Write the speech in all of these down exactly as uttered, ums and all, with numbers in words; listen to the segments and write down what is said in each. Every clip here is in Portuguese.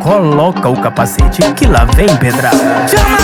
coloca o capacete que lá vem pedrada. Chama!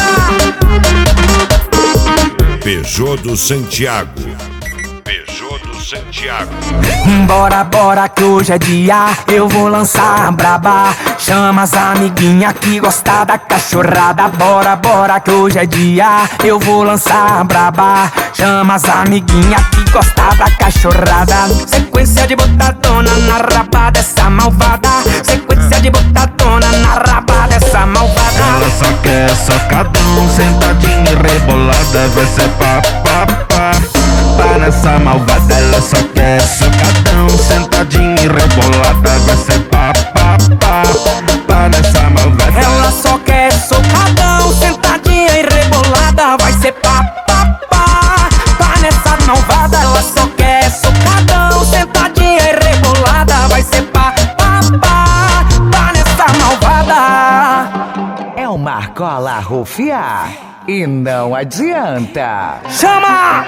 Peugeot do Santiago. Peugeot do Santiago. Bora, bora que hoje é dia, eu vou lançar a braba. Chama as amiguinha que gosta da cachorrada. Bora, bora que hoje é dia, eu vou lançar a braba. Chama as amiguinha que gosta da cachorrada. Sequência de botadona na raba dessa malvada. Sequência de botadona na raba dessa malvada. Ela só quer socadão, sentadinha e rebolada. Vai ser pá, pá, pá. Pá nessa malvada, ela só quer socadão, sentadinha e rebolada. Vai ser pá, pá, pá. Pá nessa malvada. Ela só quer socadão, sentadinha e rebolada. Vai ser pá, pá, pá. Pá nessa malvada, ela só quer socadão, sentadinha e rebolada. Vai ser pá, pá, pá. Pá nessa malvada. É uma argola rufiar e não adianta. Chama!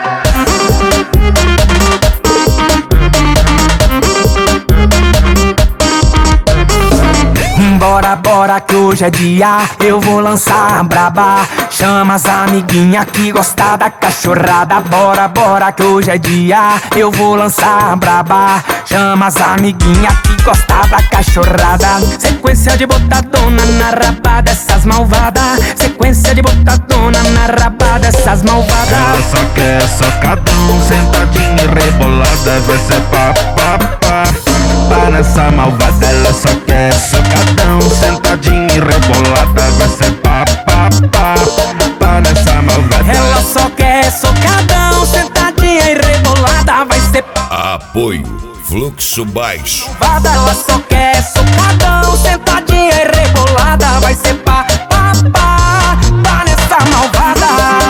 Bora, bora que hoje é dia, eu vou lançar a braba. Chama as amiguinha que gosta da cachorrada. Bora, bora que hoje é dia, eu vou lançar a braba. Chama as amiguinha que gosta da cachorrada. Sequência de botadona na raba dessas malvadas. Sequência de botadona na raba dessas malvadas. Ela só quer socadão, sentadinha e rebolada. Vai ser pá, pá, pá. Pá nessa malvada, ela só quer socadão, sentadinha e rebolada. Vai ser pá, pá, pá. Pá nessa malvada. Ela só quer socadão, sentadinha e rebolada. Vai ser Apoio Fluxo Baixo. malvada. Ela só quer socadão, sentadinha e rebolada. Vai ser pá, pá, pá. Pá nessa malvada.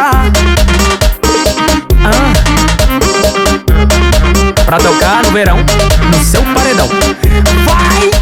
Ah. Pra tocar no verão, no seu paredão. Vai!